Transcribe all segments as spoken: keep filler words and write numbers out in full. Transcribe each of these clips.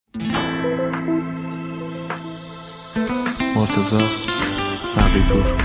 مرتضی مقی‌پور.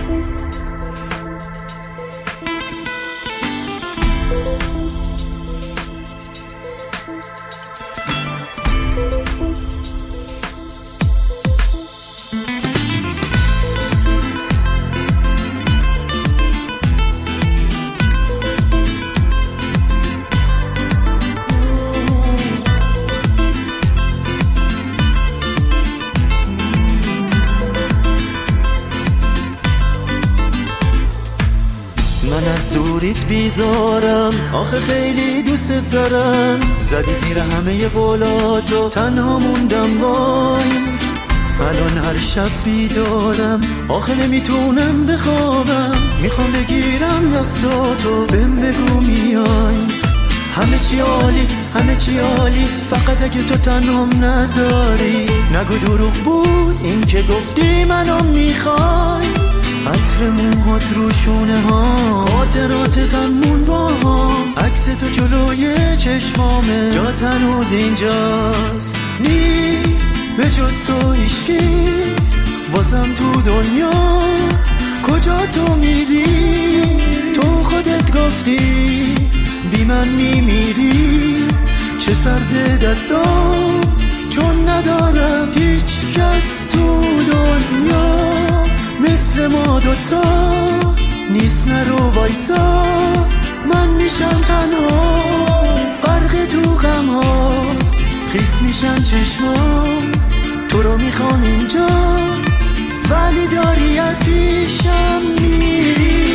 من از دوریت بیزارم، آخه خیلی دوست دارم. زدی زیر همه قولاتو، تنها موندم وای. الان هر شب بیدارم، آخه نمیتونم بخوابم. میخوام بگیرم دستاتو، بهم بگو میای. همه چی عالی، همه چی عالی، فقط اگه تو تنهام نذاری. نگو دروغ بود این که گفتی منو میخوای. عطر موهات رو شونه ها، خاطراتت همون با هم. عکس تو جلوی چشمامه، جات هنوز اینجاست. نیست به جز تو هیچکی واسم تو دنیا. کجا تو میری؟ تو خودت گفتی بی من میمیری. چه سرد دستام چون ندارم هیچ کس تو دنیا مثل ما دوتا. نیست نرو وایسا، من میشم تنها غرق تو غم ها. خیس میشن چشمام، تو رو میخوام اینجا، ولی داری از پیشم میری.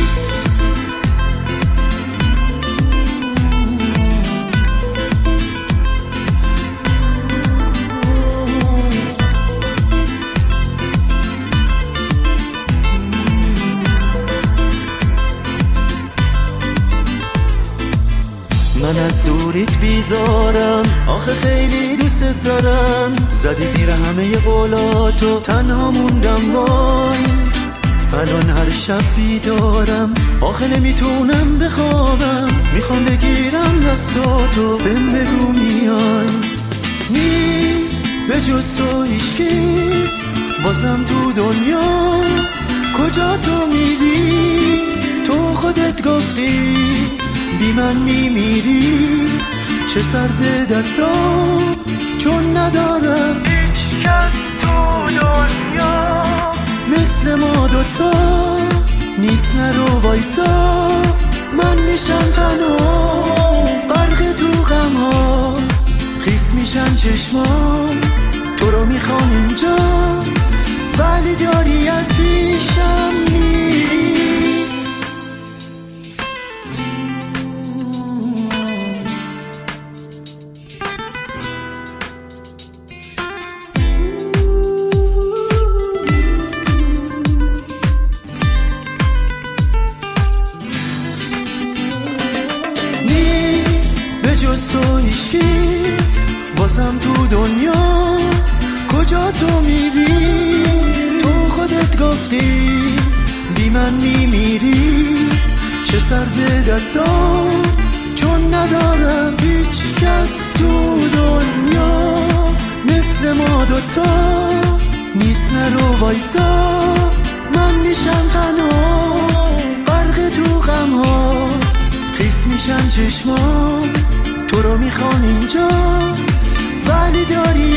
من از دوریت بیزارم، آخه خیلی دوست دارم. زدی زیر همه قولاتو، تنها موندم وای. الان هر شب بیدارم، آخه نمیتونم بخوابم. میخوام بگیرم دستاتو، بهم بگو میای. نیست به جز تو هیچکی واسم تو دنیا. کجا تو میری؟ تو خودت گفتی بی من میمیری. چه سرد دستام چون ندارم هیچ کس تو دنیا مثل ما دوتا. نیست نرو وایسا، من میشم تنها غرق تو غم ها. خیس میشن چشمام، تو رو میخوام اینجا، ولی داری از پیشم میری. جز تو هیچکی واسم تو دنیا. کجا تو میری؟ تو خودت گفتی بی من میمیری. چه سرد دستام چون ندارم هیچ کس تو دنیا مثل ما دوتا. نیست نرو وایسا، من میشم تنها غرق تو غم ها. خیس میشن چشمام، تو رو میخوام اینجا، ولی داری